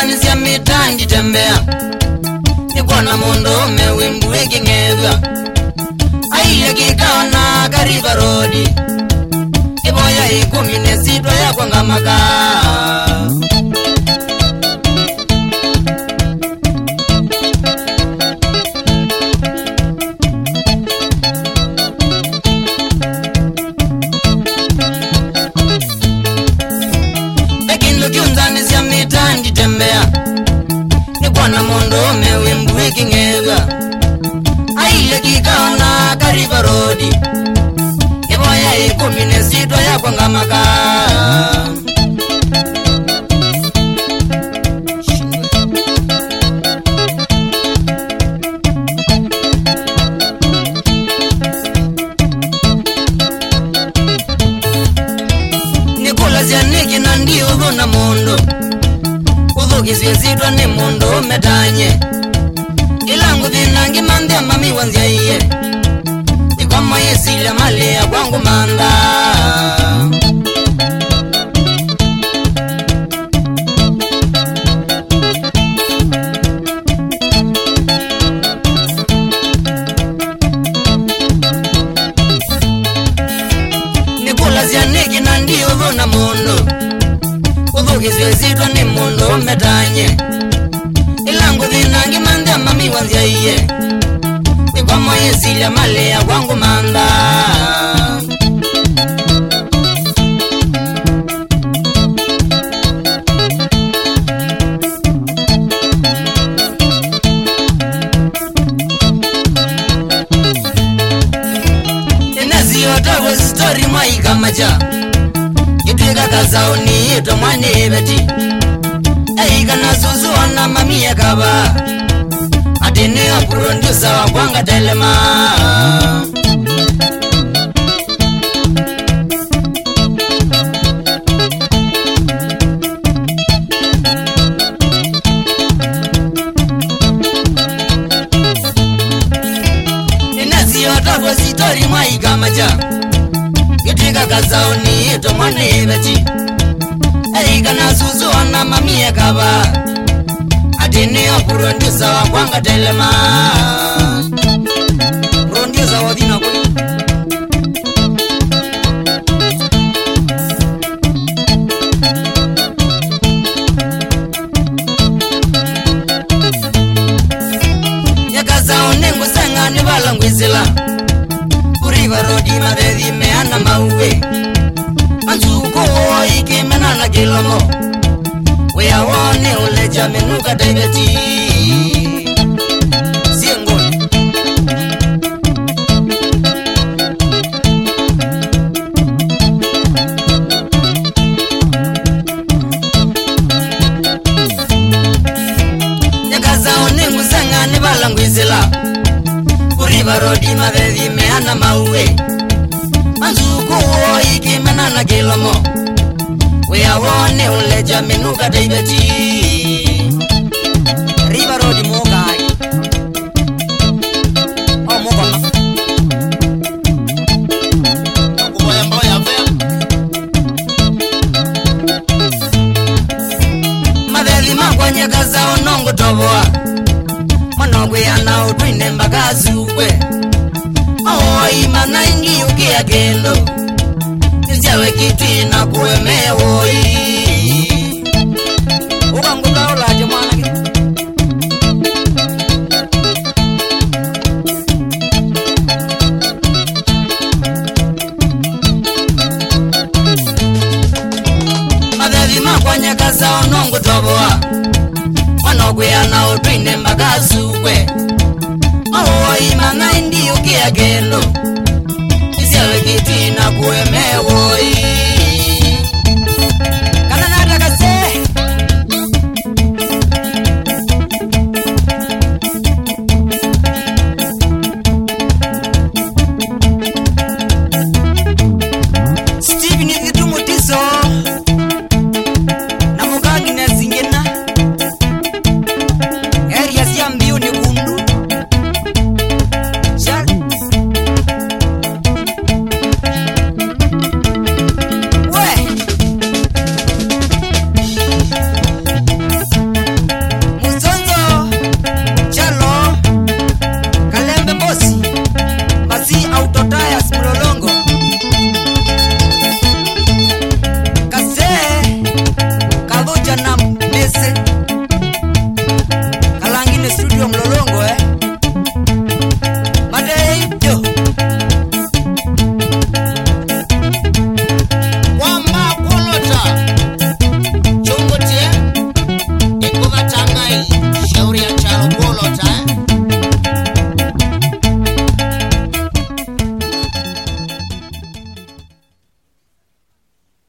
Nikunzani sia mitangi tembea Nikuona mundo mewimbu ekingedwa Aiye kikaona kariba rodi Iboya ikumine sidwa ya kwa ngamaka Nikunzani sia mitangi tembea Nikuona mundo mewimbu ekingedwa Aiye kikaona kariba rodi Iboya ikumine sidwa ya kwa ngamaka Nikula zianiki na ndiyo vuna mundo Udhuki zidwa ni mundo medanye Ilangu dhinangi mandhia mami wanzia iye Nikoma yesile mali ya kwangu manda Nikula zianiki na ndiyo vuna mundo Udhuki zidwa ni mundo medanye Ilangu dhinangi mandhia mami wanzia iye Nikoma yesile mali ya kwangu manda Inaziyota wa story maika maja Ituika kazao ni ito mwane beti Eika na susu wana mami ya kaba Atene ya producer wa kwanga telema Inaziyota wa story maika maja Ituika kazao ni ito mwane beti Eika na susu wana mami ya kaba Atene ya producer wa kwanga telema Producer wa dina kuli Yakaza onengu sanga nivala ngwizila Kuriva rodi mabethi meana mauwe Manzuko iki menana kilomo Wea wane uleja menuka taibeti Siengoni Nyakaza onengu sanga nivala ngwizila Kuriva rodi mabethi meana mauwe Manzuko iki menana kilomo Wea wane uleja menuka taibeti River Road mokai Oh mokama Kuboya mboya fea Mabethi makwanye kaza onongo toboa Monogwe yana utwine mbagazi ukwe Imana ingi ukia kendo Nisiawe kitwi na kuemea woi Ukanguka ulaje mwana ki Mabethi makwanye kaza onongo toboa Monogwe yana utwine mbagazi ukwe Imana indi ukia kendo Nisiawe kitwi na kuemea woi